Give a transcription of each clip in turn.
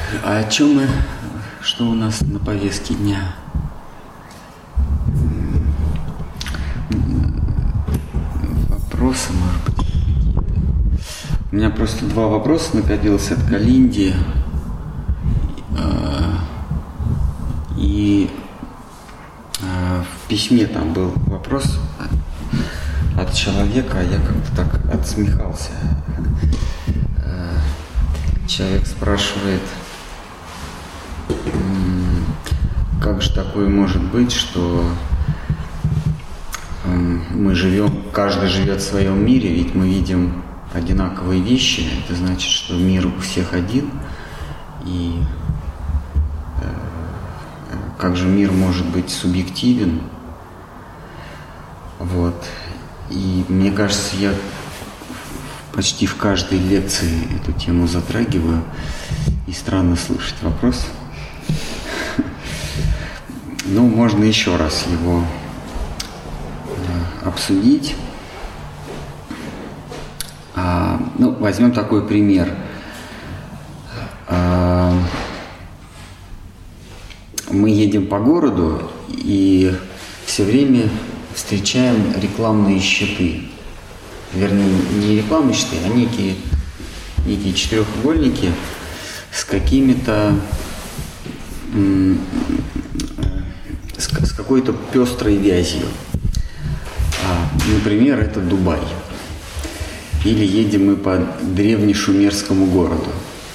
А о чем мы, что у нас на повестке дня? Вопросы, может быть, какие-то. У меня просто два вопроса накопилось от Калинди. И в письме там был вопрос от человека, а я как-то так отсмехался. Человек спрашивает, как же такое может быть, что мы живем, каждый живет в своем мире, ведь мы видим одинаковые вещи, это значит, что мир у всех один, и как же мир может быть субъективен, вот. И мне кажется, я почти в каждой лекции эту тему затрагиваю, и странно слышать вопрос. Ну, можно еще раз его обсудить. Возьмем такой пример. Мы едем по городу и все время встречаем рекламные щиты. Вернее, не рекламные щиты, а некие четырехугольники с какими-то с какой-то пестрой вязью. Например, это Дубай. Или едем мы по древнешумерскому городу.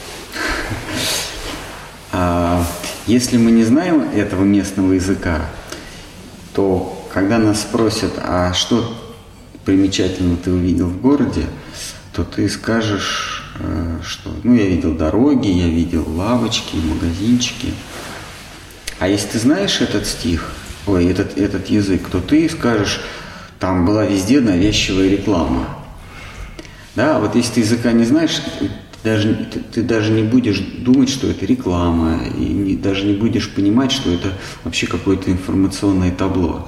Если мы не знаем этого местного языка, то когда нас спросят, а что примечательно ты увидел в городе, то ты скажешь, что я видел дороги, я видел лавочки, магазинчики. А если ты знаешь этот стих, этот язык, то ты скажешь, там была везде навязчивая реклама. Да, вот если ты языка не знаешь, ты даже не будешь думать, что это реклама, и даже не будешь понимать, что это вообще какое-то информационное табло.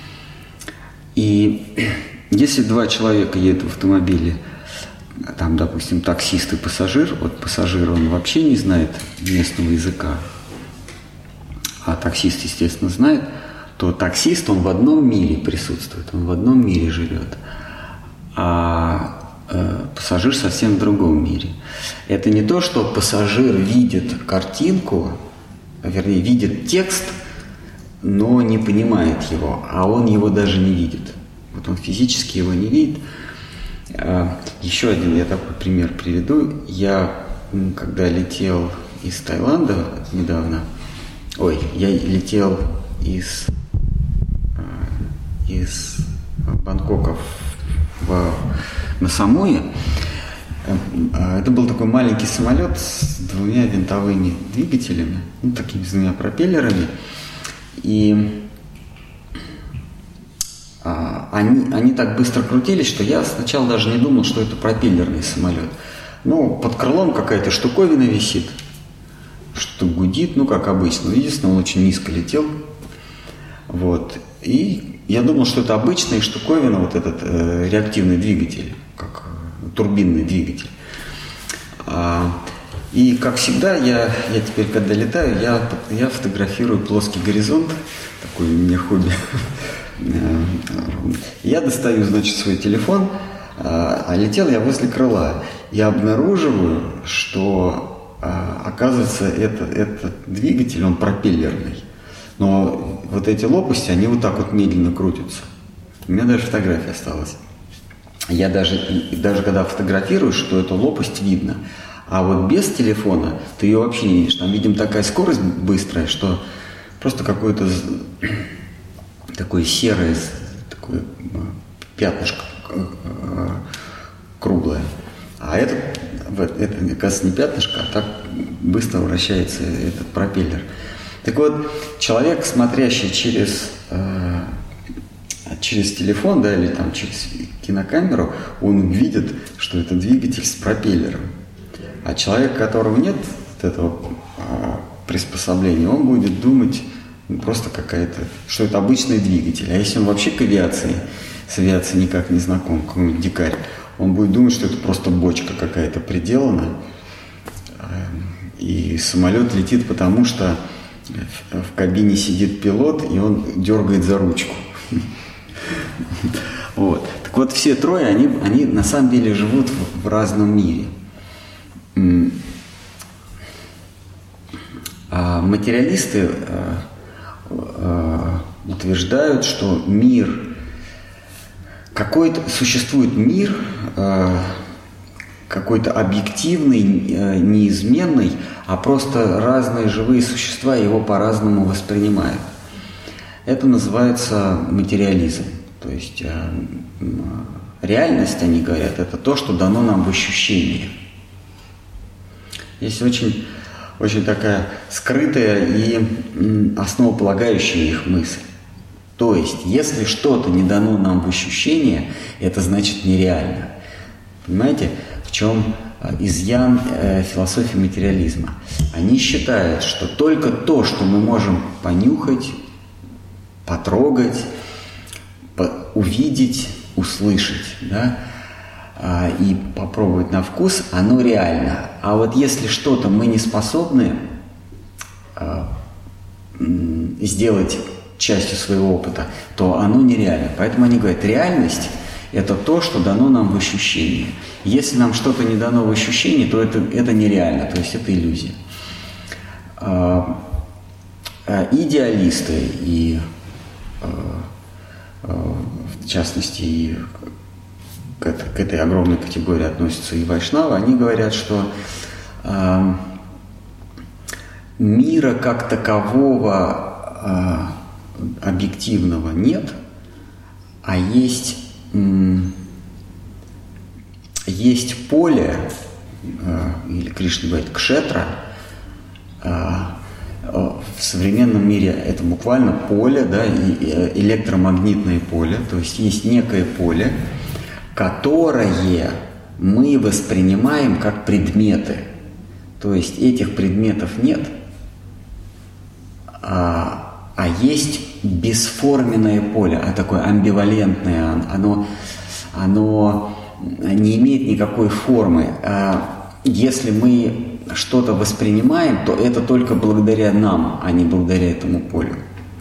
И если два человека едут в автомобиле, там, допустим, таксист и пассажир, вот пассажир, он вообще не знает местного языка, а таксист, естественно, знает, то таксист, он в одном мире присутствует, он в одном мире живет, а пассажир совсем в другом мире. Это не то, что пассажир видит картинку, вернее, видит текст, но не понимает его, а он его даже не видит. Вот он физически его не видит. Еще один я такой пример приведу. Я, когда летел из Таиланда недавно, я летел из Бангкока на Самуи. Это был такой маленький самолет с двумя винтовыми двигателями, такими с двумя пропеллерами. И они так быстро крутились, что я сначала даже не думал, что это пропеллерный самолет. Под крылом какая-то штуковина висит, что гудит, как обычно. Единственное, он очень низко летел. Вот. И я думал, что это обычная штуковина, вот этот реактивный двигатель, как турбинный двигатель. И, как всегда, я теперь, когда летаю, я фотографирую плоский горизонт, такое у меня хобби. Я достаю, свой телефон, а летел я возле крыла. Я обнаруживаю, что, оказывается, этот двигатель, он пропеллерный. Но вот эти лопасти, они вот так вот медленно крутятся. У меня даже фотография осталась. Я даже когда фотографирую, что эту лопасть видно. А вот без телефона ты ее вообще не видишь. Там, видимо, такая скорость быстрая, что просто какое-то такое серое, такое пятнышко круглое. А это, оказывается, не пятнышко, а так быстро вращается этот пропеллер. Так вот, человек, смотрящий через телефон, или там через кинокамеру, он видит, что это двигатель с пропеллером. А человек, у которого нет этого приспособления, он будет думать просто что это обычный двигатель. А если он вообще с авиацией никак не знаком, какой-нибудь дикарь, он будет думать, что это просто бочка какая-то приделана, И самолет летит потому, что в кабине сидит пилот, и он дергает за ручку. Вот. Так вот, все трое, они на самом деле живут в разном мире. А материалисты утверждают, что существует мир какой-то объективный, неизменный, а просто разные живые существа его по-разному воспринимают. Это называется материализм. То есть реальность, они говорят, это то, что дано нам в ощущении. Есть очень, очень такая скрытая и основополагающая их мысль. То есть, если что-то не дано нам в ощущение, это значит нереально. Понимаете, в чем изъян философии материализма? Они считают, что только то, что мы можем понюхать, потрогать, увидеть, услышать, да, и попробовать на вкус, оно реально. А вот если что-то мы не способны сделать частью своего опыта, то оно нереально. Поэтому они говорят, реальность – это то, что дано нам в ощущении. Если нам что-то не дано в ощущении, то это нереально, то есть это иллюзия. Идеалисты и в частности, и к этой огромной категории относятся и вайшнавы, они говорят, что мира как такового объективного нет, а есть поле, или Кришна говорит кшетра, в современном мире это буквально поле, да, электромагнитное поле, то есть есть некое поле, которое мы воспринимаем как предметы. То есть этих предметов нет, а есть бесформенное поле, такое амбивалентное, оно не имеет никакой формы. Если мы что-то воспринимаем, то это только благодаря нам, а не благодаря этому полю.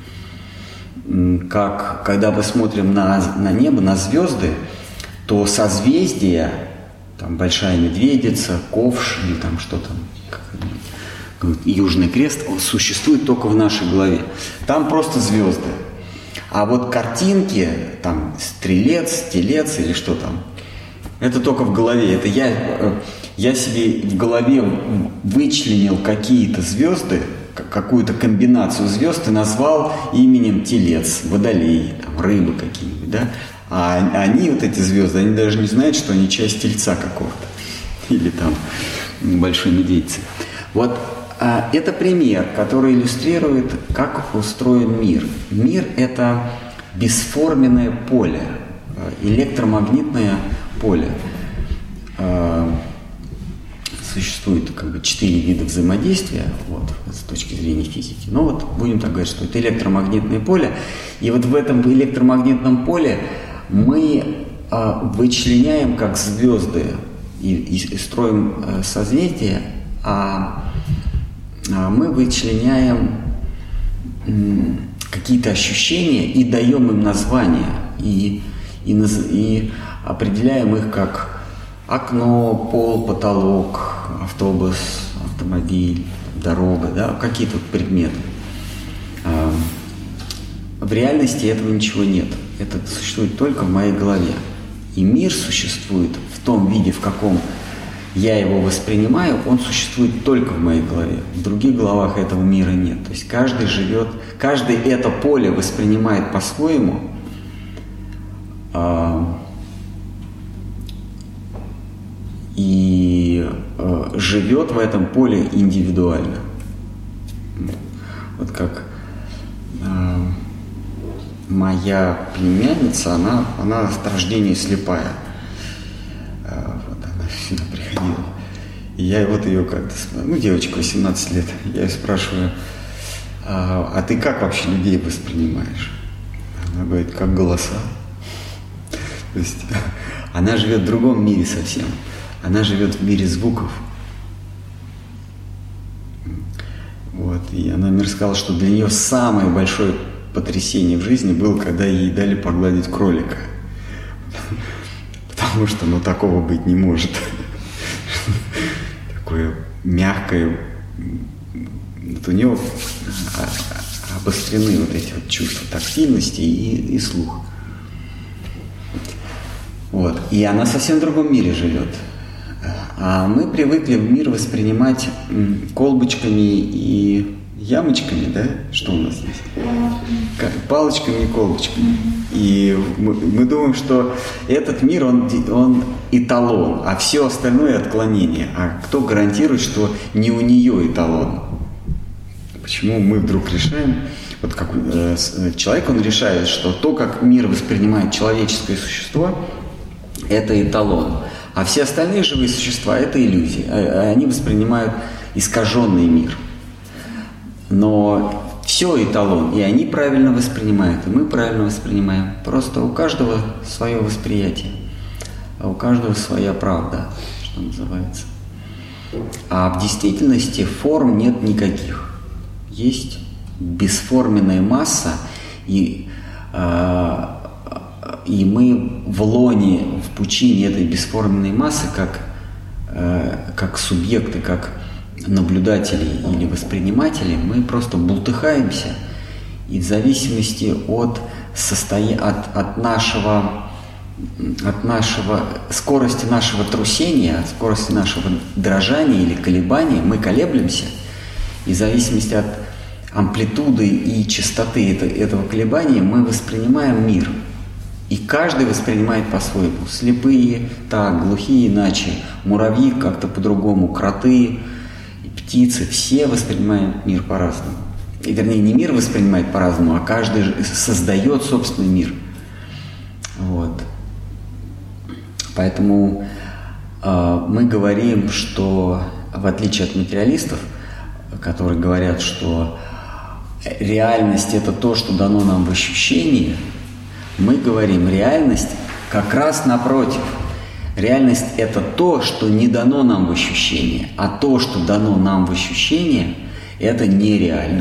Как когда мы смотрим на небо, на звезды, то созвездия, там Большая Медведица, Ковш или там что-то, Южный Крест, он существует только в нашей голове. Там просто звезды. А вот картинки, там Стрелец, Телец или что там, это только в голове. Это я себе в голове вычленил какие-то звезды, какую-то комбинацию звезд и назвал именем Телец, Водолей, там, рыбы какие-нибудь, да? А они, вот эти звезды, они даже не знают, что они часть Тельца какого-то. Или там Большой Медведицы. Вот это пример, который иллюстрирует, как устроен мир. Мир – это бесформенное поле, электромагнитное поле. Существует 4 вида взаимодействия, вот, с точки зрения физики. Но вот будем так говорить, что это электромагнитное поле. И вот в этом электромагнитном поле мы вычленяем как звезды и строим созвездия, а мы вычленяем какие-то ощущения и даем им названия, и определяем их как окно, пол, потолок, автобус, автомобиль, дорога, да, какие-то предметы. В реальности этого ничего нет. Это существует только в моей голове. И мир существует в том виде, в каком я его воспринимаю, он существует только в моей голове. В других головах этого мира нет. То есть каждый это поле воспринимает по-своему. И живет в этом поле индивидуально. Вот как моя племянница, она от рождения слепая. Вот она сюда приходила. И я вот ее как-то, девочка 18 лет, я ее спрашиваю, а ты как вообще людей воспринимаешь? Она говорит, как голоса. То есть она живет в другом мире совсем. Она живет в мире звуков. Вот. И она мне рассказала, что для нее самое большое потрясение в жизни было, когда ей дали погладить кролика. Потому что, такого быть не может. Такое мягкое. Вот у нее обострены вот эти вот чувства тактильности и слух. Вот. И она совсем в другом мире живет. А мы привыкли мир воспринимать колбочками и ямочками, да? Что у нас есть? Палочками и колбочками. И мы думаем, что этот мир, он эталон, а все остальное отклонение. А кто гарантирует, что не у нее эталон? Почему мы вдруг решаем, вот как человек, он решает, что то, как мир воспринимает человеческое существо, это эталон. А все остальные живые существа – это иллюзии. Они воспринимают искаженный мир. Но все эталон, и они правильно воспринимают, и мы правильно воспринимаем. Просто у каждого свое восприятие, а у каждого своя правда, что называется. А в действительности форм нет никаких. Есть бесформенная масса, и мы в лоне, в пучине этой бесформенной массы, как субъекты, как наблюдатели или восприниматели, мы просто бултыхаемся, и в зависимости от скорости нашего трусения, от скорости нашего дрожания или колебания, мы колеблемся, и в зависимости от амплитуды и частоты этого колебания мы воспринимаем мир. И каждый воспринимает по-своему. Слепые так, глухие иначе, муравьи как-то по-другому, кроты, птицы, все воспринимают мир по-разному. И, вернее, не мир воспринимает по-разному, а каждый создает собственный мир. Вот. Поэтому мы говорим, что, в отличие от материалистов, которые говорят, что реальность – это то, что дано нам в ощущении, мы говорим, реальность как раз напротив. Реальность – это то, что не дано нам в ощущение, а то, что дано нам в ощущение, это нереально.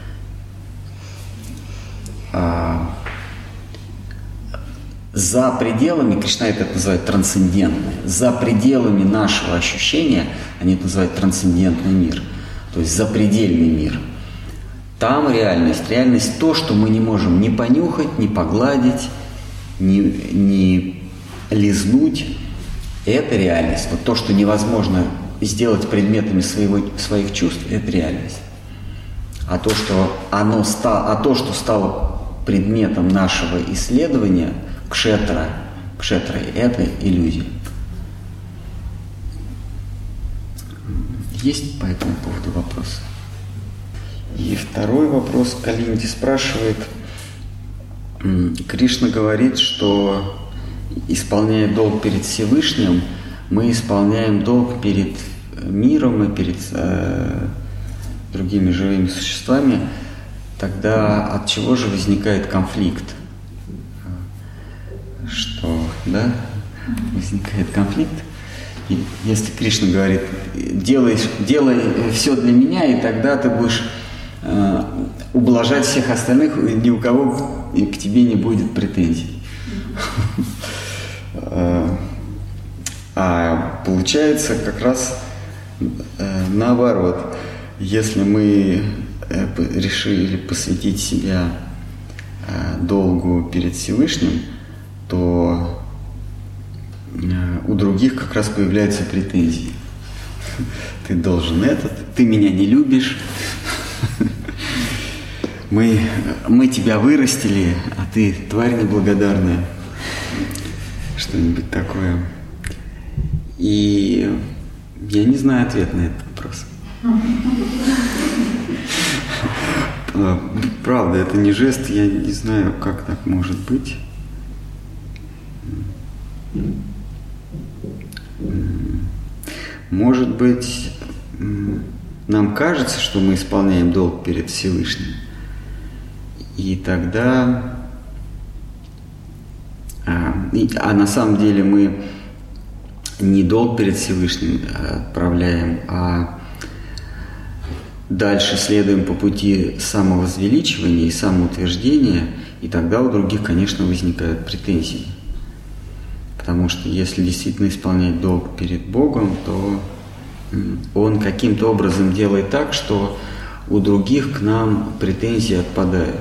За пределами, Кришна это называет трансцендентное, за пределами нашего ощущения, они это называют трансцендентный мир, то есть запредельный мир. Там реальность то, что мы не можем ни понюхать, ни погладить, ни лизнуть. Это реальность. Вот то, что невозможно сделать предметами своих чувств, это реальность. А то, что стало предметом нашего исследования, кшетра, это иллюзия. Есть по этому поводу вопросы? И второй вопрос Калинди спрашивает. Кришна говорит, что, исполняя долг перед Всевышним, мы исполняем долг перед миром и перед другими живыми существами. Тогда от чего же возникает конфликт? Что, да, возникает конфликт? И если Кришна говорит, делай все для меня, и тогда ты будешь ублажать всех остальных, ни у кого к тебе не будет претензий. А получается как раз наоборот. Если мы решили посвятить себя долгу перед Всевышним, то у других как раз появляются претензии. Ты должен ты меня не любишь, мы тебя вырастили, а ты тварь неблагодарная. Что-нибудь такое. И я не знаю ответ на этот вопрос. Правда, это не жест, я не знаю, как так может быть. Может быть, нам кажется, что мы исполняем долг перед Всевышним. И тогда... А на самом деле мы не долг перед Всевышним отправляем, а дальше следуем по пути самовозвеличивания и самоутверждения, и тогда у других, конечно, возникают претензии. Потому что если действительно исполнять долг перед Богом, то Он каким-то образом делает так, что у других к нам претензии отпадают.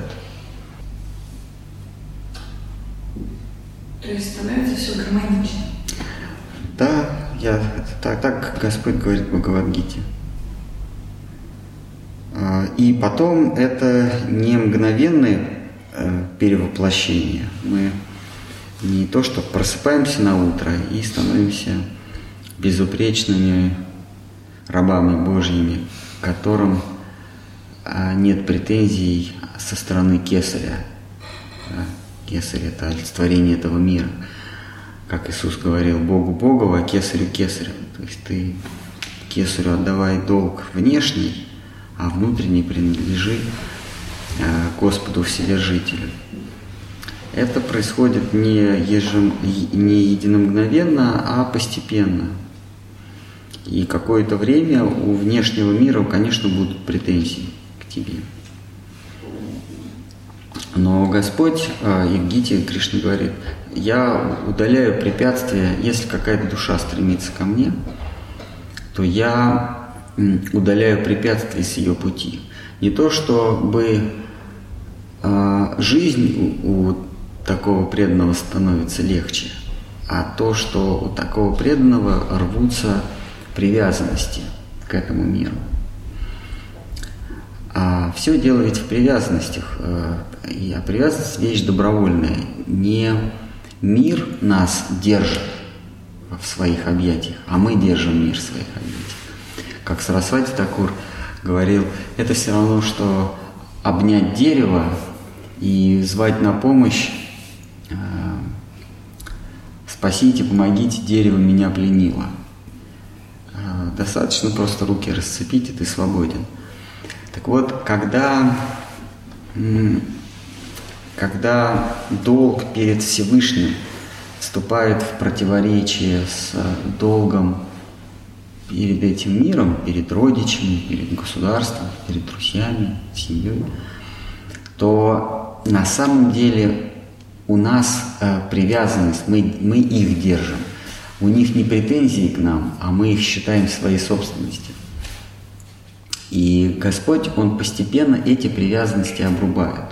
То есть становится все гармонично. Да, так Господь говорит в Бхагавад-гите. И потом это не мгновенное перевоплощение. Мы не то, что просыпаемся на утро и становимся безупречными рабами Божьими, которым нет претензий со стороны Кесаря. Кесарь – это олицетворение этого мира. Как Иисус говорил, Богу Богову, а Кесарю Кесарю. То есть ты Кесарю отдавай долг внешний, а внутренний принадлежит Господу Вседержителю. Это происходит не единомгновенно, а постепенно. И какое-то время у внешнего мира, конечно, будут претензии к тебе. Но Господь, и в Гите Кришна говорит, я удаляю препятствия, если какая-то душа стремится ко мне, то я удаляю препятствия с ее пути. Не то, чтобы жизнь у такого преданного становится легче, а то, что у такого преданного рвутся привязанности к этому миру. А все дело ведь в привязанностях. А привязанность – вещь добровольная. Не мир нас держит в своих объятиях, а мы держим мир в своих объятиях. Как Сарасвати Такур говорил, это все равно, что обнять дерево и звать на помощь: «Спасите, помогите, дерево меня пленило». Достаточно просто руки расцепить, и ты свободен. Так вот, когда долг перед Всевышним вступает в противоречие с долгом перед этим миром, перед родичами, перед государством, перед друзьями, семьей, то на самом деле у нас привязанность, мы их держим. У них не претензии к нам, а мы их считаем своей собственностью. И Господь, Он постепенно эти привязанности обрубает.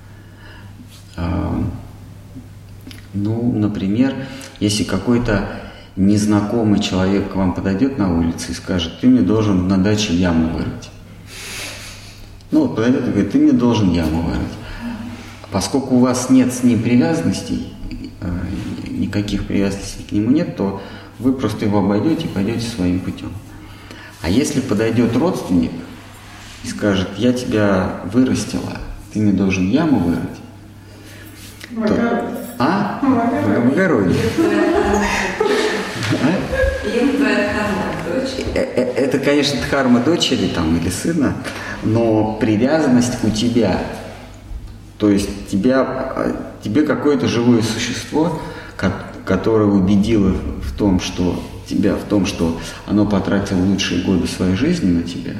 Например, если какой-то незнакомый человек к вам подойдет на улице и скажет: ты мне должен на даче яму вырыть. Подойдет и говорит: ты мне должен яму вырыть. Поскольку у вас нет с ним привязанностей, никаких привязанностей к нему нет, то вы просто его обойдете и пойдете своим путем. А если подойдет родственник и скажет: я тебя вырастила, ты мне должен яму вырыть, в огороде. Это, конечно, дхарма дочери или сына, но привязанность у тебя. То есть тебе какое-то живое существо, которое убедило в том, что оно потратило лучшие годы своей жизни на тебя,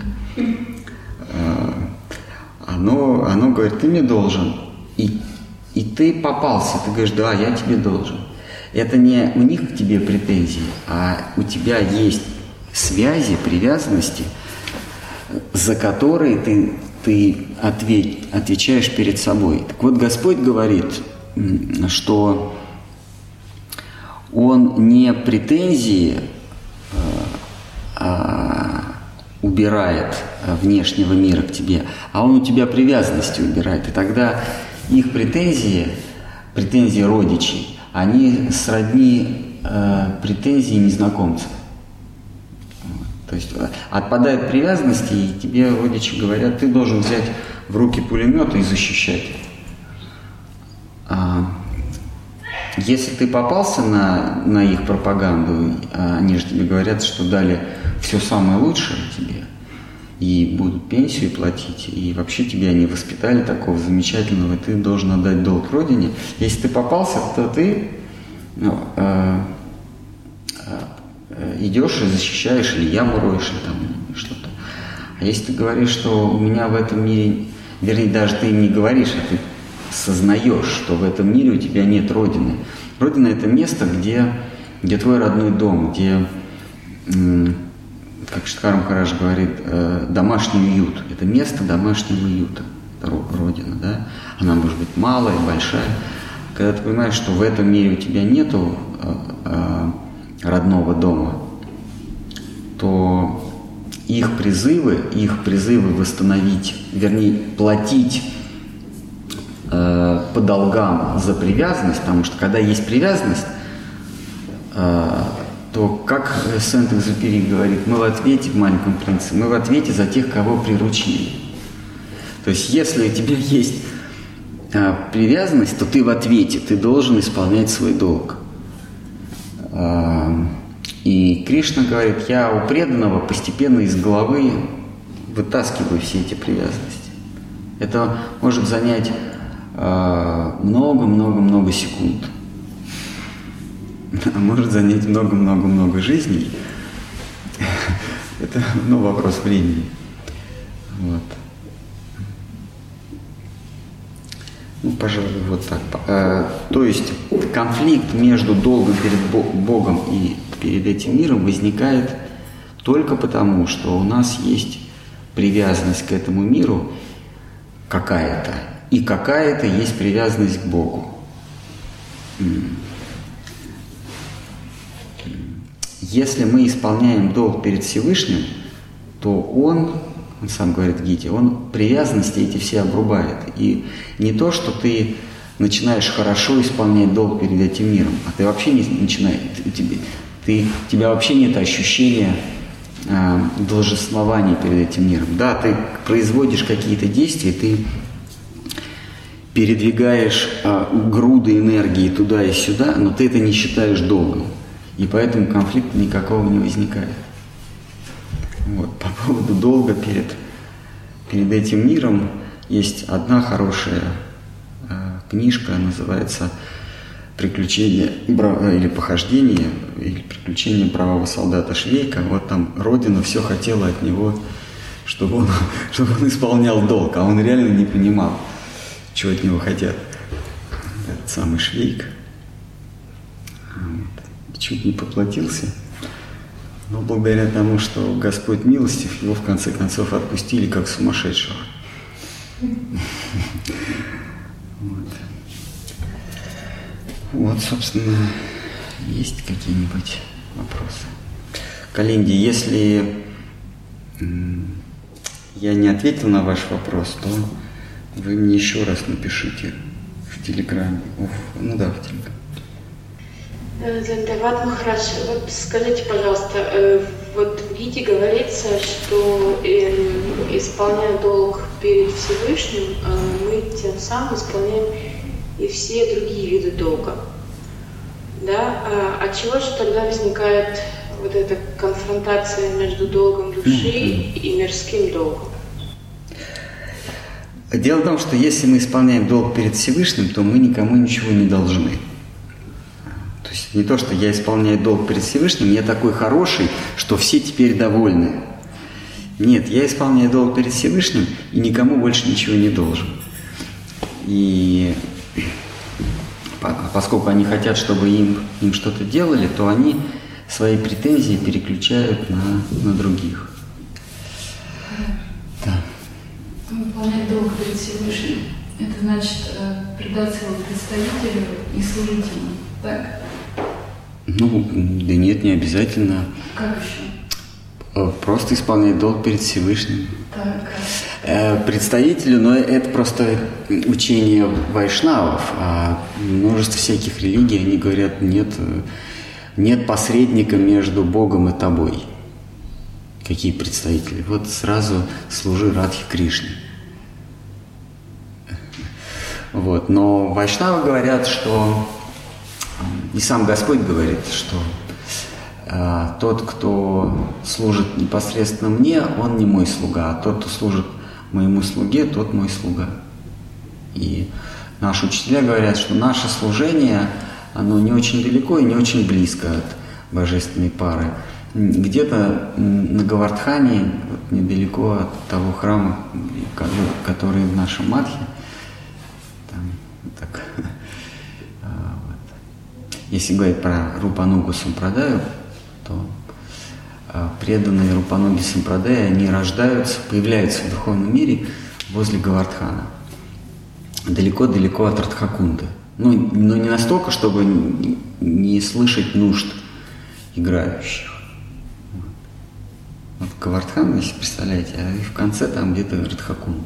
оно говорит: ты мне должен. И ты попался, ты говоришь: да, я тебе должен. Это не у них к тебе претензии, а у тебя есть связи, привязанности, за которые ты отвечаешь перед собой. Так вот, Господь говорит, что Он не претензии убирает внешнего мира к тебе, а Он у тебя привязанности убирает. И тогда их претензии родичей, они сродни претензии незнакомцев. То есть отпадают привязанности, и тебе родичи говорят: ты должен взять в руки пулемет и защищать. Если ты попался на их пропаганду, они же тебе говорят, что дали все самое лучшее тебе, и будут пенсию платить, и вообще тебя не воспитали такого замечательного, и ты должен отдать долг родине. Если ты попался, то ты идешь и защищаешь, или яму роешь, или что-то. А А если ты говоришь, что у меня в этом мире, вернее, даже ты им не говоришь, а ты сознаешь, что в этом мире у тебя нет Родины. Родина – это место, где твой родной дом, где, как Штхар Махарадж говорит, домашний уют. Это место домашнего уюта, Родина, да? Она может быть малая, большая. Когда ты понимаешь, что в этом мире у тебя нету родного дома, то их призывы восстановить, вернее, платить по долгам за привязанность, потому что когда есть привязанность, то, как Сент-Экзюпери говорит, мы в ответе, в «Маленьком принце», мы в ответе за тех, кого приручили. То есть, если у тебя есть привязанность, то ты в ответе, ты должен исполнять свой долг. И Кришна говорит, я у преданного постепенно из головы вытаскиваю все эти привязанности. Это может занять много-много-много секунд. А может занять много-много-много жизней. Это, вопрос времени. Вот. Пожалуй, вот так. То есть конфликт между долгом перед Богом и перед этим миром возникает только потому, что у нас есть привязанность к этому миру какая-то, и какая-то есть привязанность к Богу. Если мы исполняем долг перед Всевышним, то Он сам говорит в Гите, он привязанности эти все обрубает. И не то, что ты начинаешь хорошо исполнять долг перед этим миром, а ты вообще не начинаешь, у тебя вообще нет ощущения должествования перед этим миром. Да, ты производишь какие-то действия, ты передвигаешь груды энергии туда и сюда, но ты это не считаешь долгом. И поэтому конфликта никакого не возникает. Вот. По поводу долга перед этим миром есть одна хорошая книжка, называется «Приключения или похождения, или приключения бравого солдата Швейка». Вот там Родина все хотела от него, чтобы он исполнял долг, а он реально не понимал, чего от него хотят. Этот самый Швейк. Вот. Чуть не поплатился. Но благодаря тому, что Господь милостив, его в конце концов отпустили как сумасшедшего. Вот, собственно, есть какие-нибудь вопросы? Калинди, если я не ответил на ваш вопрос, то вы мне еще раз напишите в Телеграме. В Телеграме. Дандават Махарадж, вот скажите, пожалуйста, вот в Гите говорится, что исполняя долг перед Всевышним, мы тем самым исполняем и все другие виды долга. Да? От чего же тогда возникает вот эта конфронтация между долгом души и мирским долгом? Дело в том, что если мы исполняем долг перед Всевышним, то мы никому ничего не должны. То есть не то, что я исполняю долг перед Всевышним, я такой хороший, что все теперь довольны. Нет, я исполняю долг перед Всевышним и никому больше ничего не должен. И поскольку они хотят, чтобы им что-то делали, то они свои претензии переключают на других. Да. Выполнять долг перед Всевышним – это значит предаться его представителю и служить ему, так? Да нет, не обязательно. Как еще? Просто исполнять долг перед Всевышним. Так. Представителю, но это просто учение вайшнавов, а множество всяких религий, они говорят, нет посредника между Богом и тобой. Какие представители? Вот сразу служи Радхе Кришне. Вот. Но вайшнавы говорят, что, и сам Господь говорит, что тот, кто служит непосредственно мне, он не мой слуга, а тот, кто служит моему слуге, тот мой слуга. И наши учителя говорят, что наше служение, оно не очень далеко и не очень близко от божественной пары. где-то на Говардхане, вот недалеко от того храма, который в нашем Мадхе, там, так, вот. Если говорить про Рупанугу Сампрадаю, то преданные Рупануги Сампрадая, они рождаются, появляются в духовном мире возле Говардхана, далеко-далеко от Радхакунды. Но не настолько, чтобы не слышать нужд играющих. Вот Говардхан, если представляете, а в конце там где-то Радхакунда.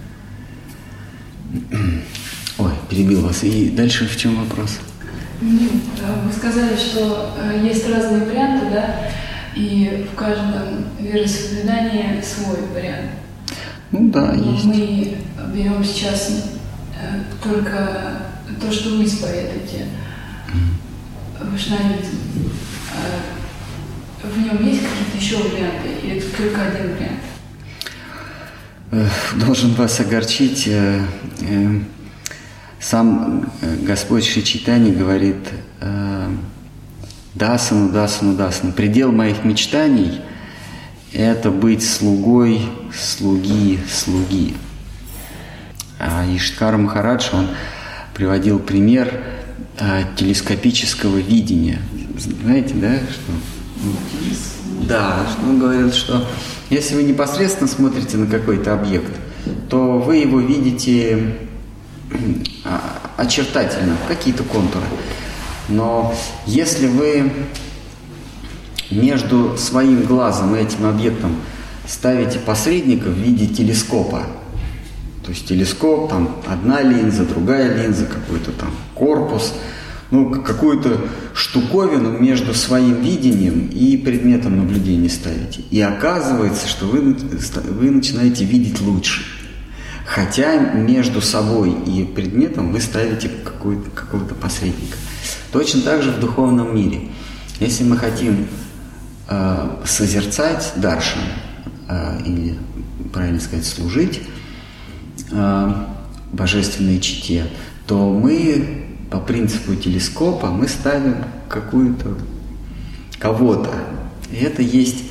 Ой, перебил вас. И дальше в чем вопрос? Вы сказали, что есть разные варианты, да? И в каждом вероисповедании свой вариант. Ну да, но есть. Мы берем сейчас только то, что вы исповедуете, вайшнавизм. В нем есть какие-то еще варианты, или это только один вариант? Должен вас огорчить. Сам Господь Шри Чайтанья говорит: дасану, дасану, дасану. Предел моих мечтаний – это быть слугой слуги слуги. А Иштхар Махарадж, он приводил пример телескопического видения. Знаете, да, что? Да, что он говорил, что если вы непосредственно смотрите на какой-то объект, то вы его видите очертательно, какие-то контуры. Но если вы между своим глазом и этим объектом ставите посредника в виде телескопа, то есть телескоп, там одна линза, другая линза, какой-то там корпус, какую-то штуковину между своим видением и предметом наблюдения ставите. И оказывается, что вы начинаете видеть лучше. Хотя между собой и предметом вы ставите какого-то посредника. Точно так же в духовном мире. Если мы хотим созерцать даршан, или, правильно сказать, служить божественной чите, то мы по принципу телескопа мы ставим кого-то. И это есть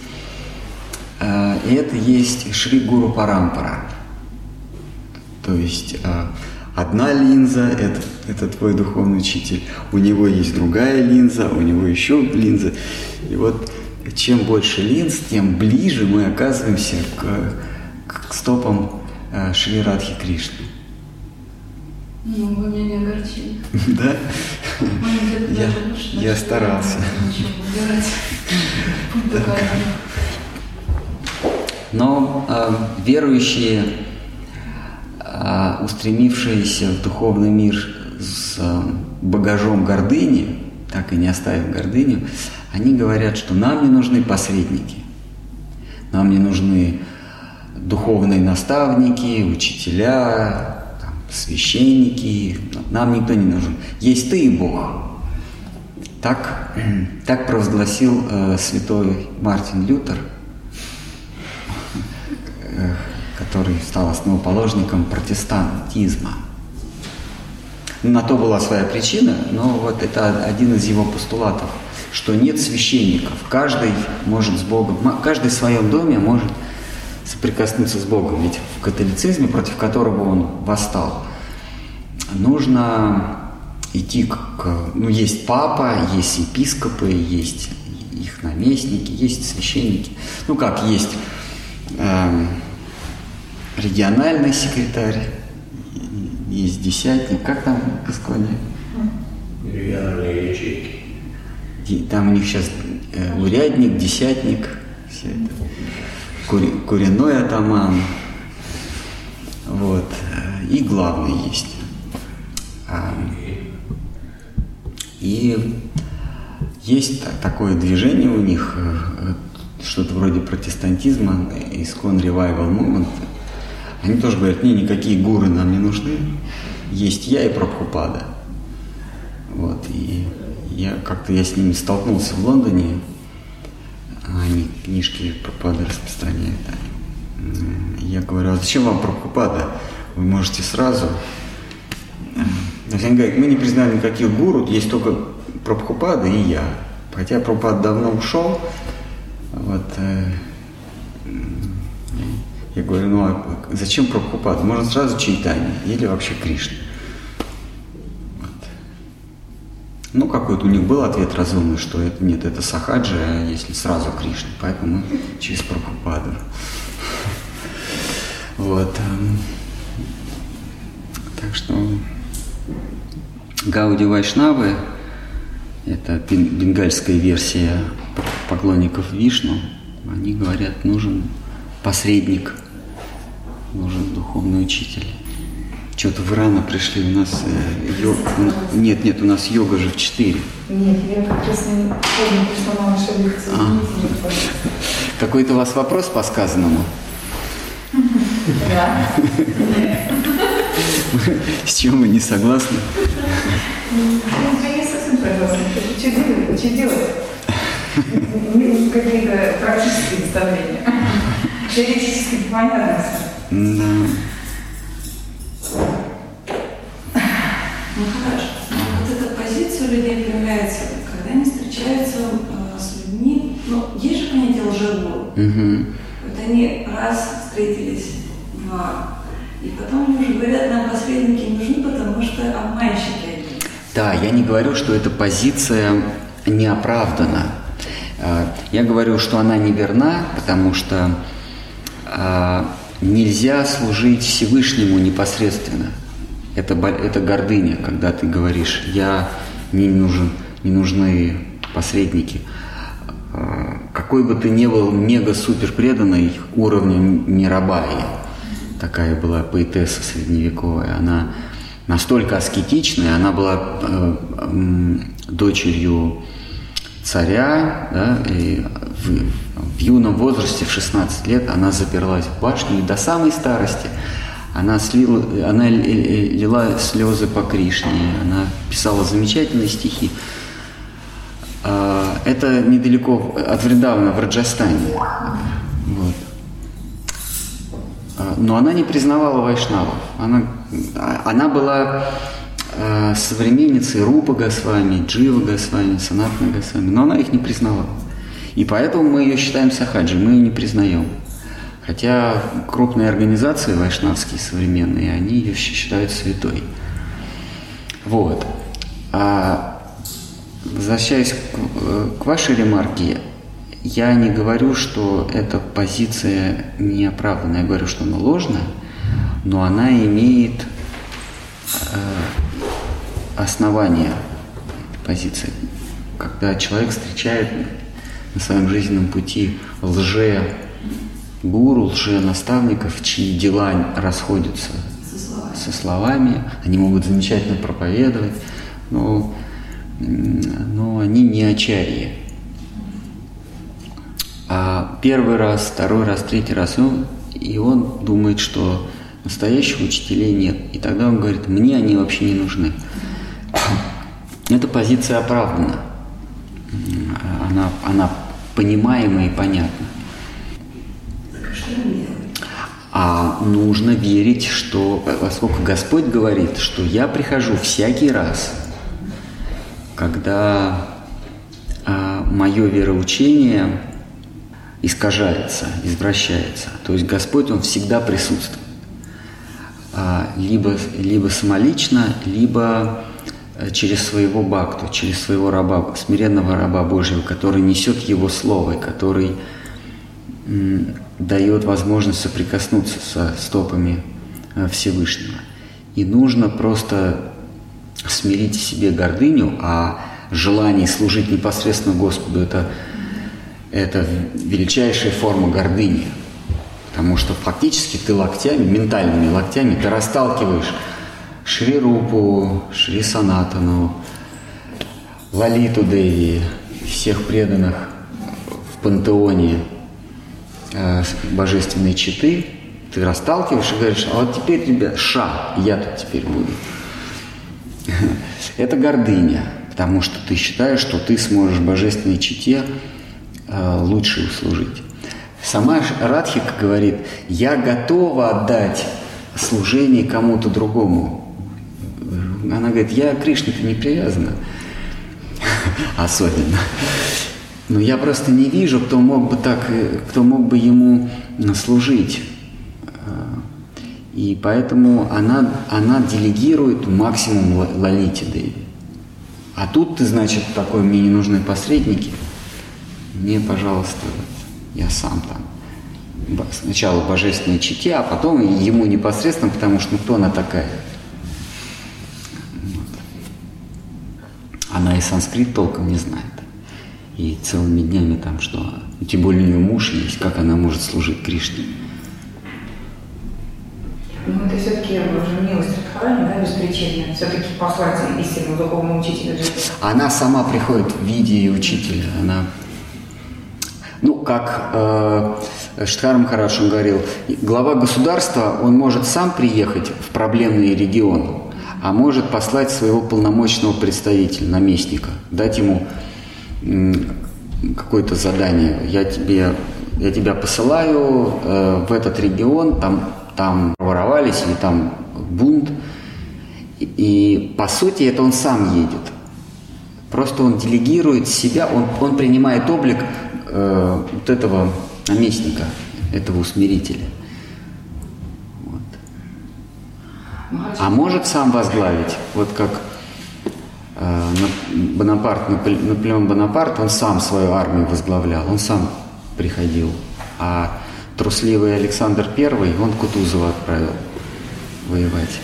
Шри Гуру Парампара. То есть одна линза – это твой духовный учитель, у него есть другая линза, у него еще линза. И вот чем больше линз, тем ближе мы оказываемся к стопам Шри Радхи Кришны. Вы меня не огорчили. Да? Я старался. Но верующие, устремившиеся в духовный мир с багажом гордыни, так и не оставив гордыню, они говорят, что нам не нужны посредники, нам не нужны духовные наставники, учителя, священники, нам никто не нужен. Есть ты и Бог. Так провозгласил святой Мартин Лютер, который стал основоположником протестантизма. На то была своя причина, но вот это один из его постулатов, что нет священников. Каждый может с Богом, каждый в своем доме может соприкоснуться с Богом. Ведь в католицизме, против которого он восстал, нужно идти есть папа, есть епископы, есть их наместники, есть священники. Есть региональный секретарь, есть десятник. Как там в Исконе? Региональные ячейки. Там у них сейчас урядник, десятник, все это. Коренной атаман. Вот. И главный есть. И есть такое движение у них, что-то вроде протестантизма, Искон Revival Movement. Они тоже говорят: никакие гуры нам не нужны, есть я и Прабхупада. Вот. И я с ними столкнулся в Лондоне, они книжки Прабхупады распространяют. Я говорю: а зачем вам Прабхупада? Вы можете сразу. Они говорят: мы не признаем никаких гуру, есть только Прабхупада и я. Хотя Прабхупада давно ушел, Вот я говорю, ну а зачем Прабхупада? Можно сразу Чайтанья или вообще Кришна. Вот. Ну, какой-то у них был ответ разумный, что это нет, это Сахаджи, а если сразу Кришна, поэтому мы через Прабхупаду. Вот. Так что Гауди Вайшнавы — это бенгальская версия поклонников Вишну. Они говорят, нужен посредник, нужен духовный учитель. Что-то вы рано пришли, у нас нет, у нас йога же в 4. Нет, я как раз не помню, пришла на вашу лекцию. Какой-то у вас вопрос по сказанному? Да. С чем вы не согласны? Я не совсем согласна. Что делать? Какие-то практические представления. Теоретически понятно. Да. Ну хорошо. Вот эта позиция у людей появляется, когда они встречаются с людьми. Ну, есть же понятие лжегуру. Вот они раз встретились, два. И потом они уже говорят, нам посредники нужны, потому что обманщики они. Да, я не говорю, что эта позиция не оправдана. Я говорю, что она неверна, потому что нельзя служить Всевышнему непосредственно. Это гордыня, когда ты говоришь, мне не нужны посредники. Какой бы ты ни был мега-супер преданный уровню Мирабаи, такая была поэтесса средневековая, она настолько аскетичная, она была дочерью царя, да, и в юном возрасте, в 16 лет, она заперлась в башне, и до самой старости она лила слезы по Кришне, она писала замечательные стихи. Это недалеко от Вриндавана, в Раджастане. Вот. Но она не признавала вайшнавов. Она была современницей Рупа Госвами, Джива Госвами, Санатана Госвами, но она их не признавала. И поэтому мы ее считаем сахаджи, мы ее не признаем. Хотя крупные организации вайшнавские современные, они ее считают святой. Вот. Возвращаясь к вашей ремарке, я не говорю, что эта позиция неоправданная. Я говорю, что она ложная, но она имеет основание, позиции. Когда человек встречает на своем жизненном пути лже-гуру, лже-наставников, чьи дела расходятся со словами, они могут замечательно проповедовать, но они не ачарьи. А первый раз, второй раз, третий раз, и он думает, что настоящих учителей нет. И тогда он говорит, мне они вообще не нужны. Эта позиция оправдана. Она понимаема и понятна. А нужно верить, что, поскольку Господь говорит, что я прихожу всякий раз, когда мое вероучение искажается, извращается. То есть Господь, Он всегда присутствует. Либо самолично, либо через своего бхакту, через своего раба, смиренного раба Божьего, который несет Его Слово, который дает возможность соприкоснуться со стопами Всевышнего. И нужно просто смирить в себе гордыню, а желание служить непосредственно Господу это величайшая форма гордыни. Потому что фактически ты локтями, ментальными локтями, ты расталкиваешь Шри Рупу, Шри Санатану, Лалиту Деви, всех преданных в пантеоне божественной четы, ты расталкиваешь и говоришь, а вот теперь, ребят, я тут теперь буду. Это гордыня, потому что ты считаешь, что ты сможешь божественной чете лучше услужить. Сама Радхика говорит, я готова отдать служение кому-то другому. Она говорит, я к Кришне-то не привязана. Особенно. Но я просто не вижу, кто мог бы ему служить. И поэтому она делегирует максимум Лалите Деви. А тут ты, значит, такой, мне не нужны посредники. Мне, пожалуйста, я сам там. Сначала божественной чете, а потом ему непосредственно, потому что кто она такая? Вот. Она и санскрит толком не знает. И целыми днями там что? Тем более у нее муж есть, как она может служить Кришне? Ну, это все-таки уже милость Радхарани, да, беспричинная. Все-таки послать истинного духовного учителя. Она сама приходит в виде учителя. Она, как Штхар Махарадж говорил, глава государства, он может сам приехать в проблемный регион, а может послать своего полномочного представителя, наместника, дать ему какое-то задание. Я тебя посылаю в этот регион, там воровались, или там бунт. И по сути это он сам едет. Просто он делегирует себя, он принимает облик вот этого наместника, этого усмирителя. Вот. А может сам возглавить, вот как Наполеон Бонапарт, он сам свою армию возглавлял, он сам приходил. А трусливый Александр I, он Кутузова отправил воевать.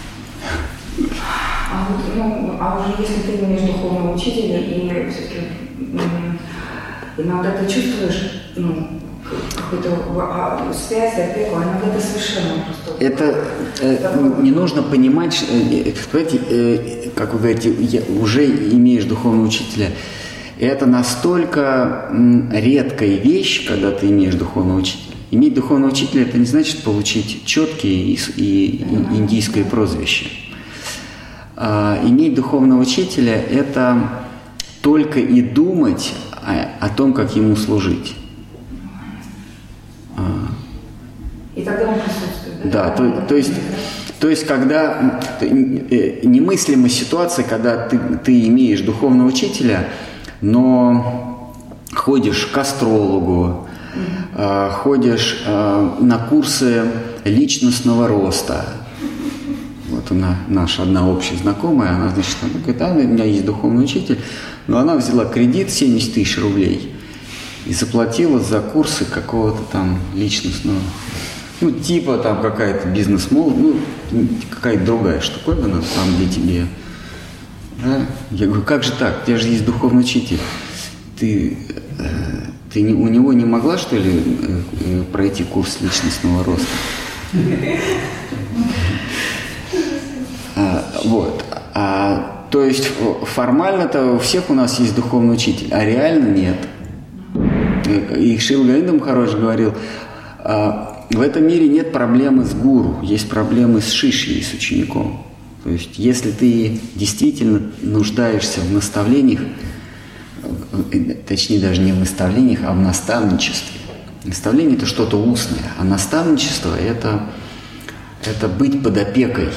А уже если ты имеешь духовного учителя, и все-таки иногда ты чувствуешь какую-то связь, опеку, а иногда это совершенно просто... Это не нужно понимать, понимаете, как вы говорите, уже имеешь духовного учителя. Это настолько редкая вещь, когда ты имеешь духовного учителя. Иметь духовного учителя – это не значит получить четкие и индийское прозвище. Иметь духовного учителя – это только и думать о том, как ему служить. И тогда он присутствует. Да, то есть когда немыслимая ситуация, когда ты имеешь духовного учителя, но ходишь к астрологу, ходишь на курсы личностного роста. Вот наша одна общая знакомая, она, значит, говорит, у меня есть духовный учитель, но она взяла кредит 70 тысяч рублей и заплатила за курсы какого-то там личностного, типа там какая-то бизнес-мол, какая-то другая штуковина, там, где тебе... Да? Я говорю, как же так? У тебя же есть духовный учитель. Ты у него не могла, что ли, пройти курс личностного роста? Вот. То есть формально-то у всех у нас есть духовный учитель, а реально нет. И Шрила Говинда Махарадж говорил, в этом мире нет проблемы с гуру, есть проблемы с шишьей, с учеником. То есть если ты действительно нуждаешься в наставлениях, точнее даже не в наставлениях, а в наставничестве. Наставление – это что-то устное, а наставничество – это быть под опекой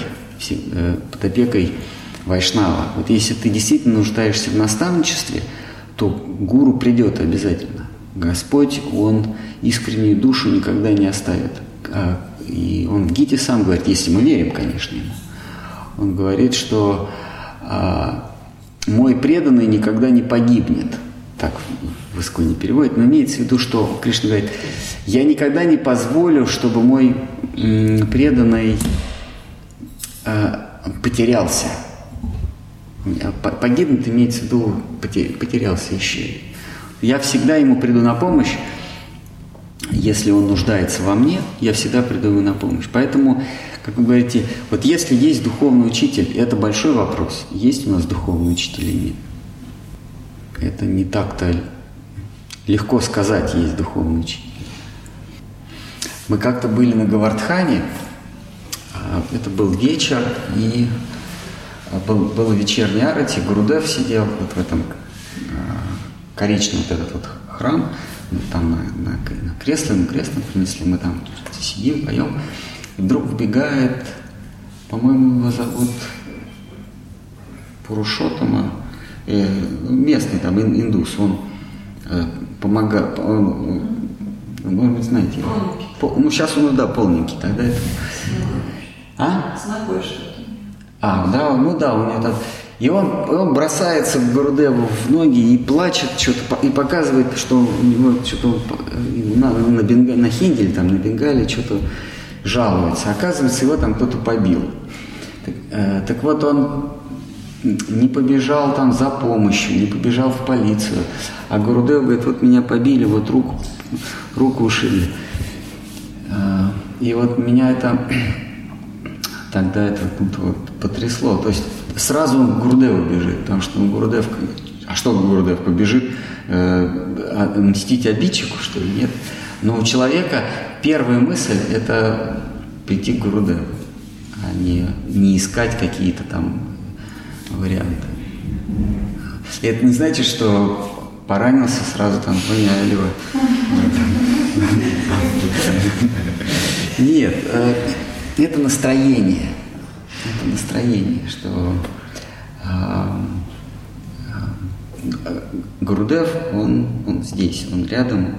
вайшнава. Вот если ты действительно нуждаешься в наставничестве, то гуру придет обязательно. Господь, Он искреннюю душу никогда не оставит. И Он в Гите сам говорит, если мы верим, конечно, Ему. Он говорит, что мой преданный никогда не погибнет. Так в Исконе переводит, но имеется в виду, что Кришна говорит, я никогда не позволю, чтобы мой преданный потерялся. Погибнуть имеется в виду потерялся, исчез. Я всегда ему приду на помощь, если он нуждается во мне, я всегда приду ему на помощь. Поэтому, как вы говорите, вот если есть духовный учитель, это большой вопрос. Есть у нас духовный учитель или нет? Это не так-то легко сказать, есть духовный учитель. Мы как-то были на Говардхане, это был вечер, и был вечерний арати, Гурудев сидел вот в этом коричневом вот этот вот храм, там на кресло принесли, мы там сидим, поем, и вдруг вбегает, по-моему, его зовут Пурушоттама, местный там индус, он помогает, может быть, знаете, ну сейчас он, да, полненький, тогда это... С ногой что-то. Да, ну да, у него там... И он бросается к Гурудеву в ноги и плачет что-то, и показывает, что у него что-то на хинди или там на бенгале что-то жалуется. Оказывается, его там кто-то побил. Так вот, он не побежал там за помощью, не побежал в полицию. А Гурудев говорит, вот меня побили, вот руку ушибли. И вот меня это тогда это вот потрясло. То есть сразу он к Гурудеву бежит, потому что Гурудев... А что Гурудев побежит? Мстить обидчику, что ли? Нет. Но у человека первая мысль – это прийти к Гурудеву, а не искать какие-то там варианты. И это не значит, что поранился сразу там, поняло. Нет, это настроение. Это настроение, что Гурудев, он здесь, он рядом.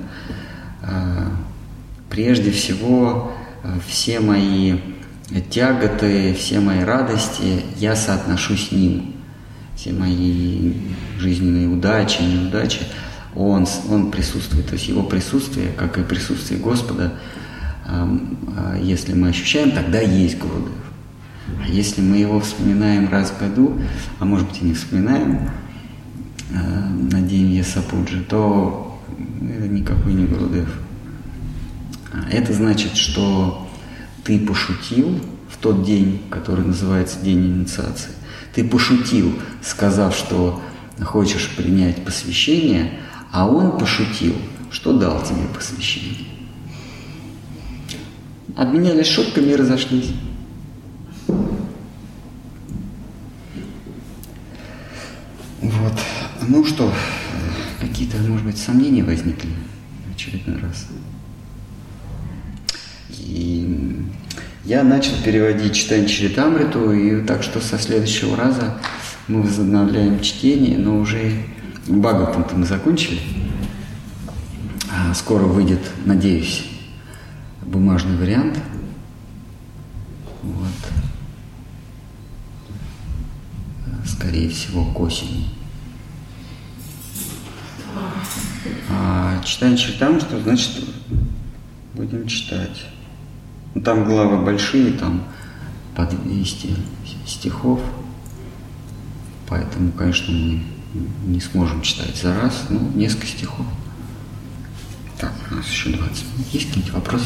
Прежде всего, все мои тяготы, все мои радости я соотношу с ним. Все мои жизненные удачи, неудачи, он присутствует. То есть его присутствие, как и присутствие Господа, если мы ощущаем, тогда есть Гурудев. А если мы его вспоминаем раз в году, а может быть и не вспоминаем, на день Ясапуджи, то это никакой не Гурудев. Это значит, что ты пошутил в тот день, который называется День инициации. Ты пошутил, сказав, что хочешь принять посвящение, а он пошутил, что дал тебе посвящение. Обменялись шутками и разошлись. Вот. Ну что, какие-то, может быть, сомнения возникли в очередной раз. И я начал переводить читание Чаритамриту, и так что со следующего раза мы возобновляем чтение, но уже Бхагаватам-то мы закончили. Скоро выйдет, надеюсь, бумажный вариант. Вот. Скорее всего, к осени. Читание Чаритамриту, значит, будем читать. Там главы большие, там по 200 стихов, поэтому, конечно, мы не сможем читать за раз, но несколько стихов. Так, у нас еще 20 минут. Есть какие-нибудь вопросы?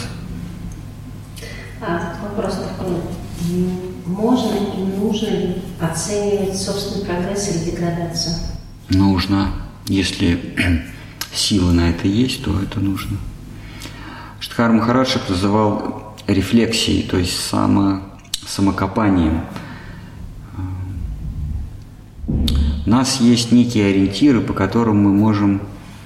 Вопрос такой. Можно и нужно ли оценивать собственный прогресс или деградацию? Нужно. Если силы на это есть, то это нужно. Штхар Махарадж называл рефлексией, то есть самокопанием. У нас есть некие ориентиры, по которым мы можем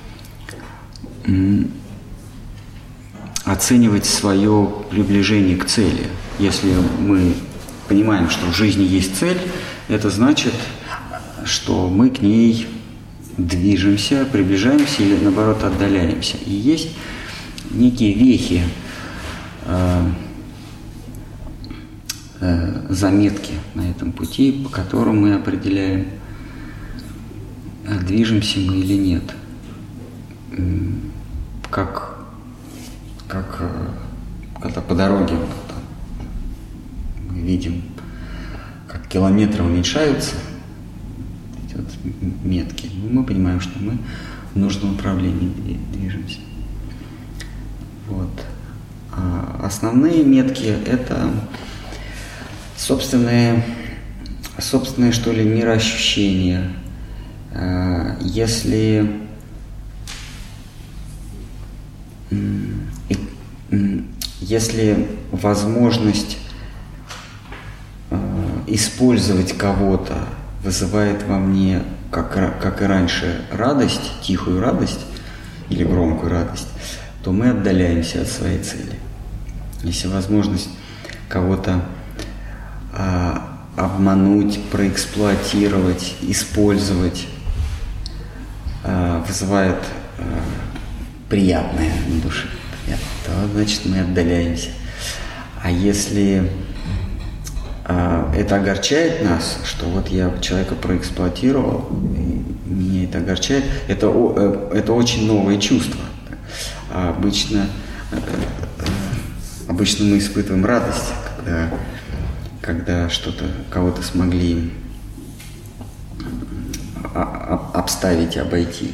оценивать свое приближение к цели. Если мы понимаем, что в жизни есть цель, это значит, что мы к ней движемся, приближаемся или, наоборот, отдаляемся. И есть некие вехи, заметки на этом пути, по которым мы определяем, движемся мы или нет. Как когда по дороге мы видим, как километры уменьшаются, эти вот метки, мы понимаем, что мы в нужном направлении движемся. Вот. А основные метки – это собственные, что ли, мироощущения. Если возможность использовать кого-то вызывает во мне, как и раньше, радость, тихую радость или громкую радость, то мы отдаляемся от своей цели. Если возможность кого-то обмануть, проэксплуатировать, использовать вызывает приятное на душе, то значит мы отдаляемся. А если это огорчает нас, что вот я человека проэксплуатировал, и мне это огорчает, это очень новое чувство. А обычно мы испытываем радость, когда кого-то смогли обставить и обойти.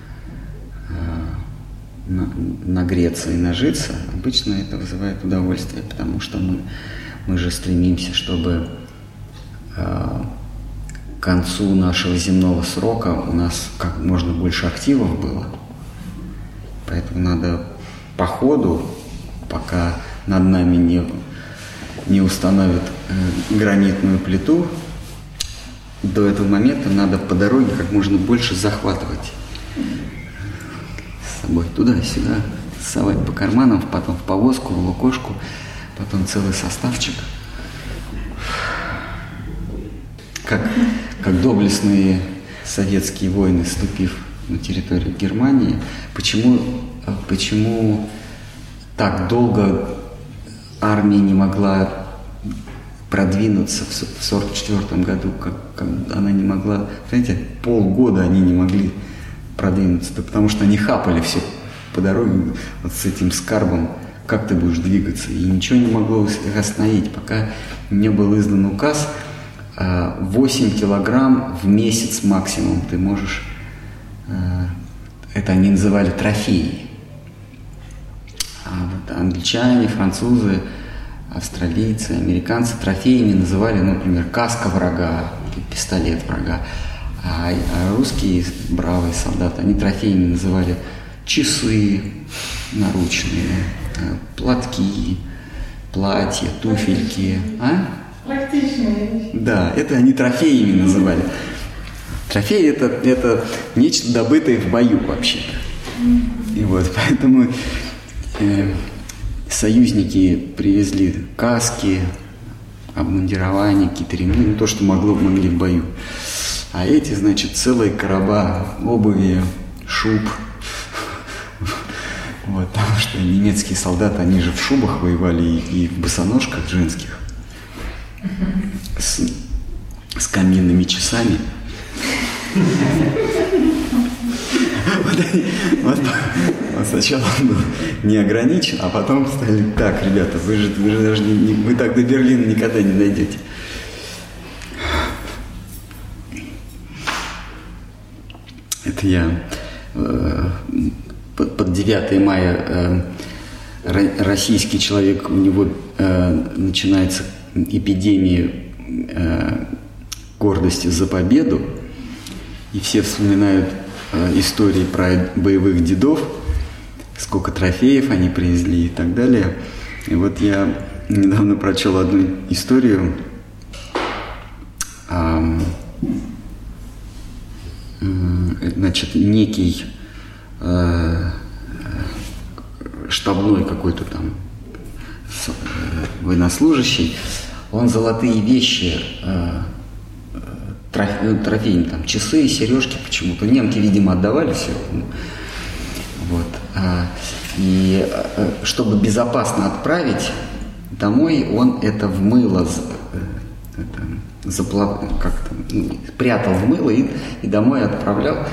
Нагреться и нажиться, обычно это вызывает удовольствие, потому что мы же стремимся, чтобы к концу нашего земного срока у нас как можно больше активов было. Поэтому надо по ходу, пока над нами не установят гранитную плиту, до этого момента надо по дороге как можно больше захватывать с собой туда-сюда, совать по карманам, потом в повозку, в лукошку, потом целый составчик. Как доблестные советские воины, ступив на территорию Германии, почему так долго армия не могла продвинуться в 1944 году, как она не могла, знаете, полгода они не могли продвинуться, да потому что они хапали все по дороге вот с этим скарбом, как ты будешь двигаться, и ничего не могло их остановить, пока не был издан указ, 8 килограмм в месяц максимум ты можешь, это они называли трофеи. А вот англичане, французы, австралийцы, американцы трофеями называли, например, каска врага, пистолет врага. А русские бравые солдаты, они трофеями называли часы наручные, платки, платья, туфельки. Практичные. Да, это они трофеями называли. Трофей это нечто добытое в бою вообще-то. И вот поэтому союзники привезли каски, обмундирование, какие-то ремни, то, что могли в бою. А эти, значит, целые короба обуви, шуб. Вот, потому что немецкие солдаты, они же в шубах воевали и в босоножках женских, с каминными часами. Вот сначала он был не ограничен, а потом стали так, ребята, вы же даже вы так до Берлина никогда не дойдете. Это я под 9 мая российский человек, у него начинается эпидемия гордости за победу, и все вспоминают истории про боевых дедов, сколько трофеев они привезли и так далее. И вот я недавно прочел одну историю. Значит, некий штабной какой-то там военнослужащий, он золотые вещи трофейные, там, часы, сережки почему-то. Немки, видимо, отдавали все. Вот. И чтобы безопасно отправить домой, он это в мыло прятал в мыло и домой отправлял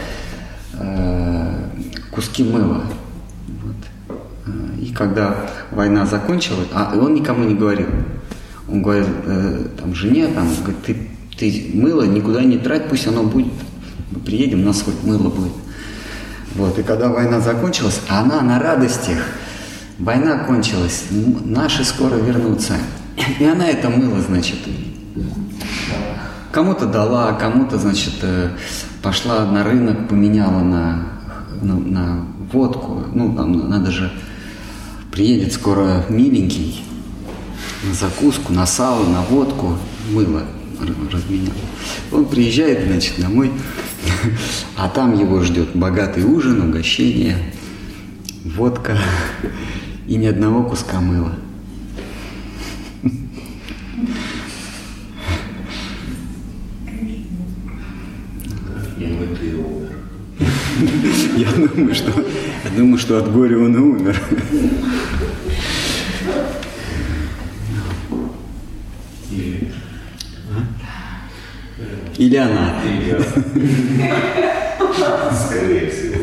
куски мыла. Вот. И когда война закончилась, и он никому не говорил. Он говорил там, жене, говорит, ты мыло никуда не трать, пусть оно будет. Мы приедем, у нас хоть мыло будет. Вот. И когда война закончилась, она на радостях. Война кончилась, наши скоро вернутся. И она это мыло, значит, кому-то дала, кому-то, значит, пошла на рынок, поменяла на водку. Ну, там надо же, приедет скоро миленький, на закуску, на сало, на водку, мыло разменял. Он приезжает, значит, домой, а там его ждет богатый ужин, угощение, водка и ни одного куска мыла. Я думаю, что от горя он и умер. Или она. Скорее всего.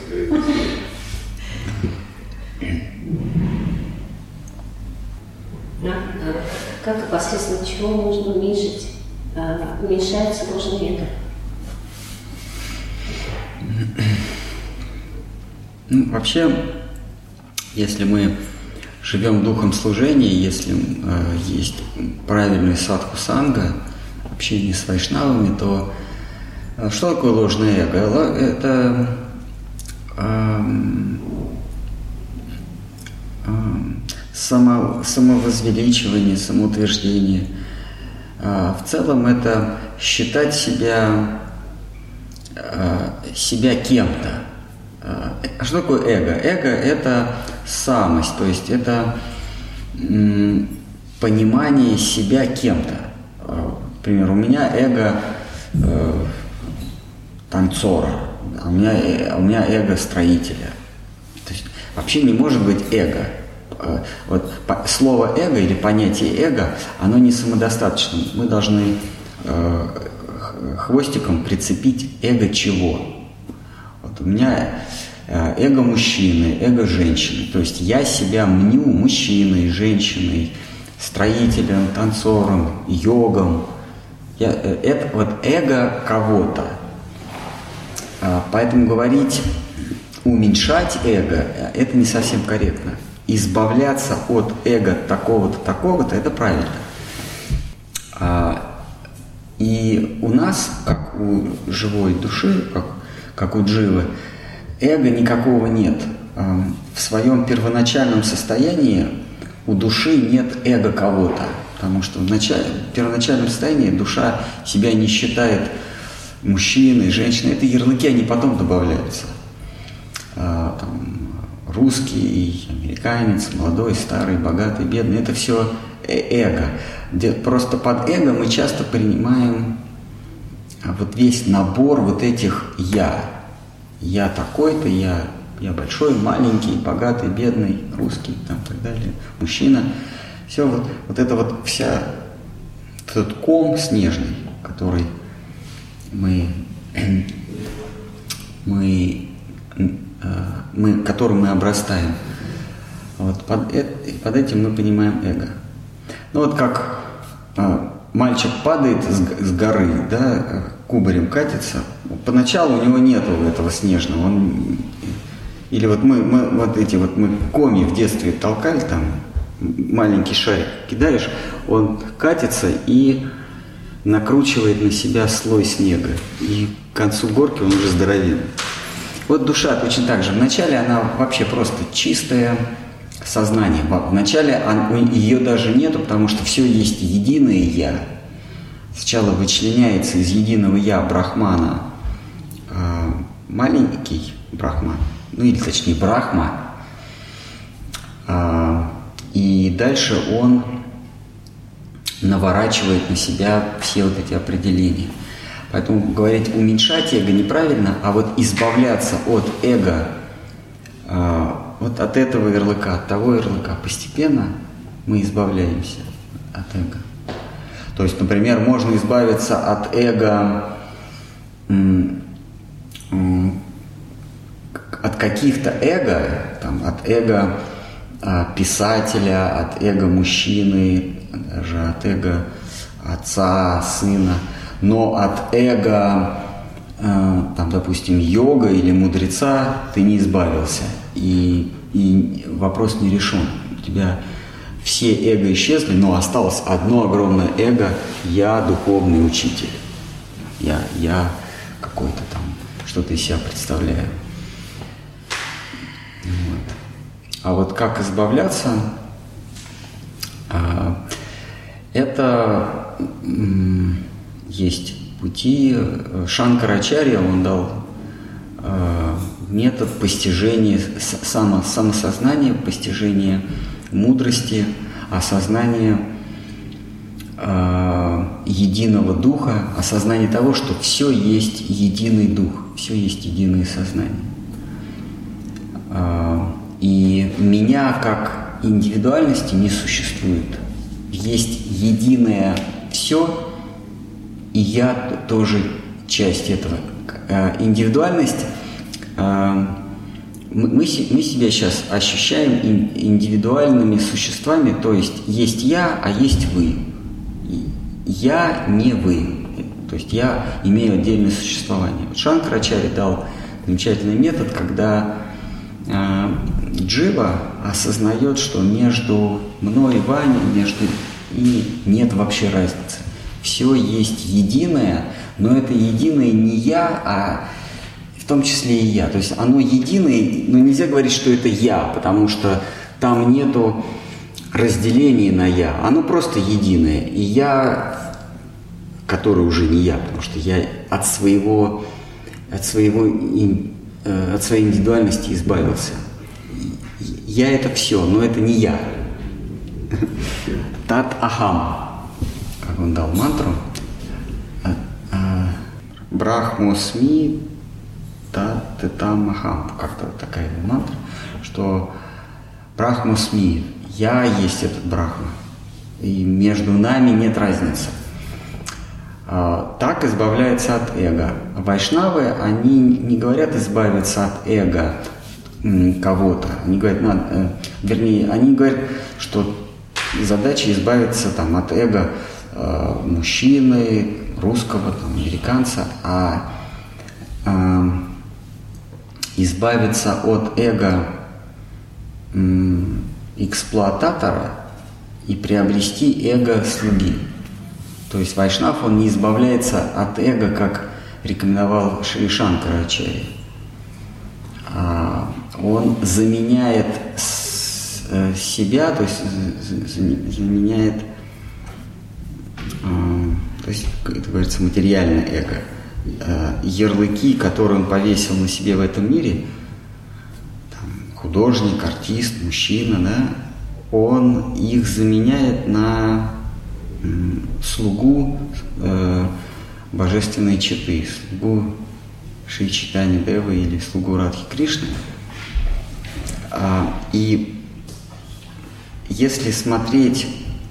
Как и посредством чего можно уменьшать ложное эго? Ну, вообще, если мы живем духом служения, если есть правильный садху-санга, общение с вайшнавами, то что такое ложное эго? Это самовозвеличивание, самоутверждение. В целом это считать себя кем-то. А что такое эго? Эго – это самость, то есть это понимание себя кем-то. Например, у меня эго танцора, а у меня эго строителя. То есть вообще не может быть эго. Вот слово эго или понятие эго, оно не самодостаточно. Мы должны хвостиком прицепить эго чего. Вот у меня эго мужчины, эго женщины. То есть я себя мню мужчиной, женщиной, строителем, танцором, йогом. Это вот эго кого-то. Поэтому говорить уменьшать эго – это не совсем корректно. Избавляться от эго такого-то, такого-то – это правильно. И у нас, как у живой души, как у дживы, эго никакого нет. В своем первоначальном состоянии у души нет эго кого-то. Потому что в первоначальном состоянии душа себя не считает мужчиной, женщиной. Это ярлыки, они потом добавляются. Русский, американец, молодой, старый, богатый, бедный. Это все эго. Просто под эго мы часто принимаем вот весь набор вот этих «я». Я такой-то, я большой, маленький, богатый, бедный, русский, там, и так далее, мужчина. Все вот это вот этот ком снежный, который которым мы обрастаем. Вот под этим мы понимаем эго. Ну вот как мальчик падает с горы, да, кубарем катится, поначалу у него нету этого снежного. Или вот мы коми в детстве толкали, там маленький шарик кидаешь, он катится и накручивает на себя слой снега. И к концу горки он уже здоровенный. Вот душа точно так же. Вначале она вообще просто чистое сознание. Вначале ее даже нету, потому что все есть единое «я». Сначала вычленяется из единого «я» брахмана маленький брахман, ну или точнее брахма, и дальше он наворачивает на себя все вот эти определения. Поэтому говорить уменьшать эго неправильно, а вот избавляться от эго, вот от этого ярлыка, от того ярлыка, постепенно мы избавляемся от эго. То есть, например, можно избавиться от эго, от каких-то эго, там, от эго писателя, от эго мужчины, даже от эго отца, сына, но от эго, там, допустим, йога или мудреца ты не избавился, и вопрос не решен. У тебя все эго исчезли, но осталось одно огромное эго – я духовный учитель, я какой-то там, что-то из себя представляю. Вот. А вот как избавляться, это есть пути. Шанкарачарья, он дал метод постижения самосознания, постижения мудрости, осознания единого духа, осознание того, что все есть единый дух, все есть единое сознание. И меня как индивидуальности не существует. Есть единое все, и я тоже часть этого. Индивидуальность, мы себя сейчас ощущаем индивидуальными существами, то есть я, а есть вы. Я не вы. То есть я имею отдельное существование. Вот Шанкарачарья дал замечательный метод, когда джива осознает, что между мной и Ваней, и нет вообще разницы. Все есть единое, но это единое не я, а в том числе и я. То есть оно единое, но нельзя говорить, что это я, потому что там нету разделения на я. Оно просто единое. И я, который уже не я, потому что я от своей индивидуальности избавился. Я это все, но это не я. Тат ахам. Как он дал мантру. Брахмосми тат там ахам. Как-то вот такая мантра, что Брахмосми, я есть этот Брахма. И между нами нет разницы. Так избавляется от эго. Вайшнавы, они не говорят избавиться от эго кого-то. Они говорят, они говорят, что задача избавиться от эго мужчины, русского, американца, а избавиться от эго эксплуататора и приобрести эго слуги. То есть Вайшнав, он не избавляется от эго, как рекомендовал Шри Шанкарачарья. Он заменяет себя, то есть заменяет, то есть, это говорится, материальное эго. Ярлыки, которые он повесил на себе в этом мире, художник, артист, мужчина, да, он их заменяет на слугу божественной четы, слугу Шри Чайтаньи Девы или слугу Радхи Кришны. И если смотреть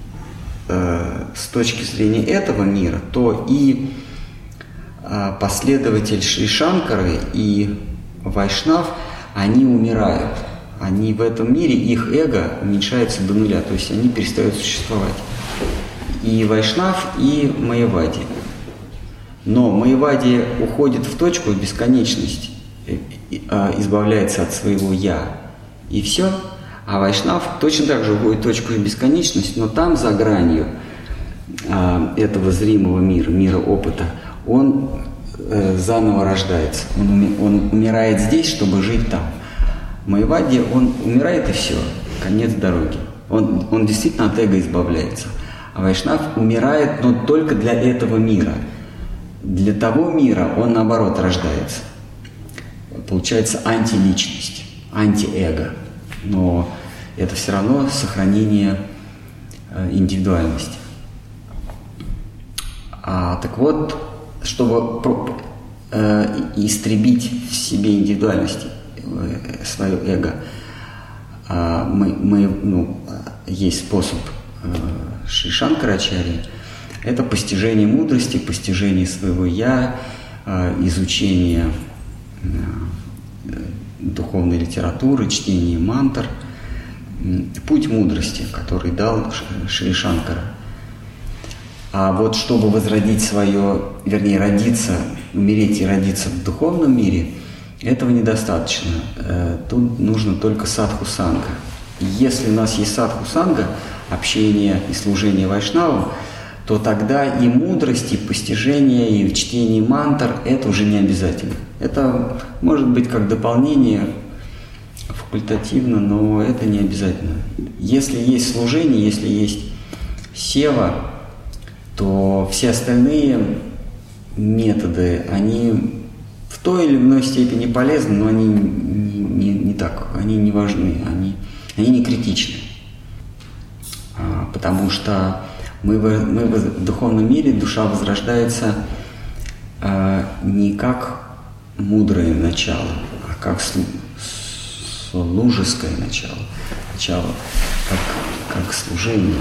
с точки зрения этого мира, то и последователь Шри Шанкары и Вайшнав, они умирают. Они в этом мире, их эго уменьшается до нуля, то есть они перестают существовать. И Вайшнав, и Майявади. Но Майявади уходит в точку бесконечности, избавляется от своего «я», и все. А Вайшнав точно так же уходит в точку бесконечности, но там, за гранью этого зримого мира, мира опыта, он заново рождается. Он умирает здесь, чтобы жить там. Майявади, он умирает, и все, конец дороги. Он действительно от эго избавляется. А Вайшнав умирает, но только для этого мира. Для того мира он, наоборот, рождается. Получается антиличность, антиэго. Но это все равно сохранение индивидуальности. Так вот, чтобы истребить в себе индивидуальность, свое эго, есть способ Шри Шанкарачарьи, это постижение мудрости, постижение своего «я», изучение духовной литературы, чтение мантр, путь мудрости, который дал Шри Шанкара. А вот чтобы возродить свое, вернее, родиться, умереть и родиться в духовном мире, этого недостаточно. Тут нужно только садху-санга. Если у нас есть садху-санга, общение и служение вайшнавам, то тогда и мудрость, и постижение, и чтение мантр – это уже не обязательно. Это может быть как дополнение, факультативно, но это не обязательно. Если есть служение, если есть сева, то все остальные методы, они в той или иной степени полезны, но они не так, они не важны, они не критичны. Потому что мы в духовном мире, душа возрождается не как мудрое начало, а как служеское начало. Начало как служение.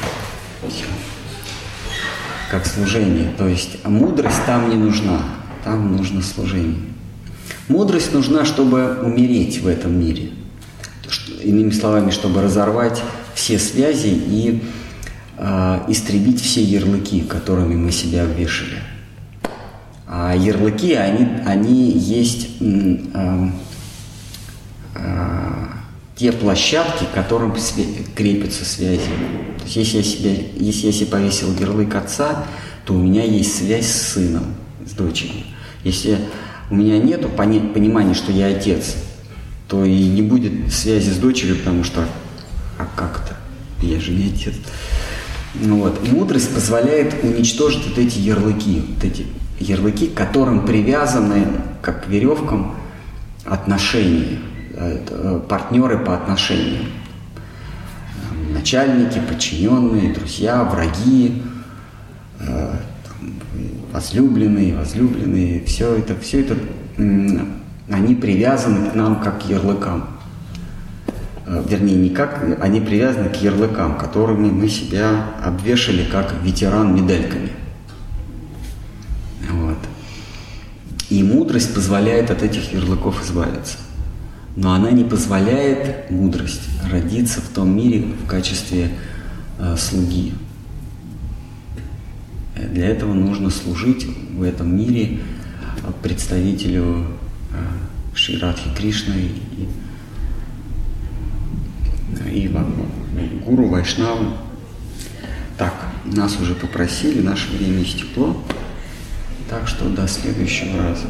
Как служение. То есть мудрость там не нужна. Там нужно служение. Мудрость нужна, чтобы умереть в этом мире. Иными словами, чтобы разорвать все связи и истребить все ярлыки, которыми мы себя обвешали. А ярлыки, они есть те площадки, к которым крепятся связи. То есть, если я себе повесил ярлык отца, то у меня есть связь с сыном, с дочерью. Если у меня нет понимания, что я отец, то и не будет связи с дочерью, потому что а как-то? Я же не отец. Вот. Мудрость позволяет уничтожить вот эти ярлыки, к которым привязаны, как к веревкам, отношения, партнеры по отношениям. Начальники, подчиненные, друзья, враги, возлюбленные, все это, они привязаны к нам как к ярлыкам. Вернее, не как, они привязаны к ярлыкам, которыми мы себя обвешали как ветеран медальками. Вот. И мудрость позволяет от этих ярлыков избавиться. Но она не позволяет, мудрость, родиться в том мире в качестве слуги. Для этого нужно служить в этом мире представителю Шри Радхи Кришны и гуру Вайшнавы. Так, нас уже попросили, наше время истекло, так что до следующего раза.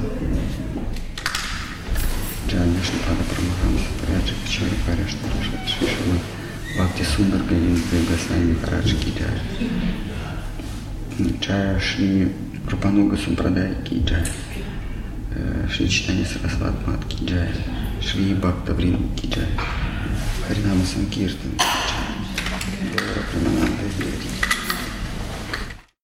Джай Вишнупада Парамахамса Параджа Качари Паряшна Раша Шишава Бхакти Сундар Говинда Госвами Параджа Киджай Джай Шри Рупануга Сампрадай Киджай Шри Читани Сарасват Мат Киджай Шри Бхакта Вринда Киджай Харинама Санкиртан Киджай Гора Прамананда Гири.